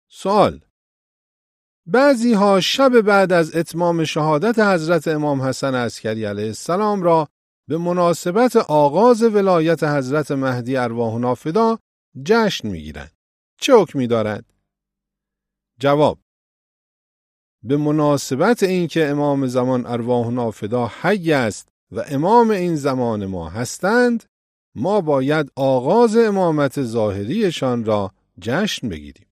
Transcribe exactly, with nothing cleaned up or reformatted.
سوال: بعضی ها شب بعد از اتمام شهادت حضرت امام حسن عسکری علیه السلام را به مناسبت آغاز ولایت حضرت مهدی ارواحنا فدا جشن میگیرند. چه حکمی دارد؟ جواب: به مناسبت اینکه امام زمان ارواحنا فدا حی است و امام این زمان ما هستند، ما باید آغاز امامت ظاهریشان را جشن بگیریم.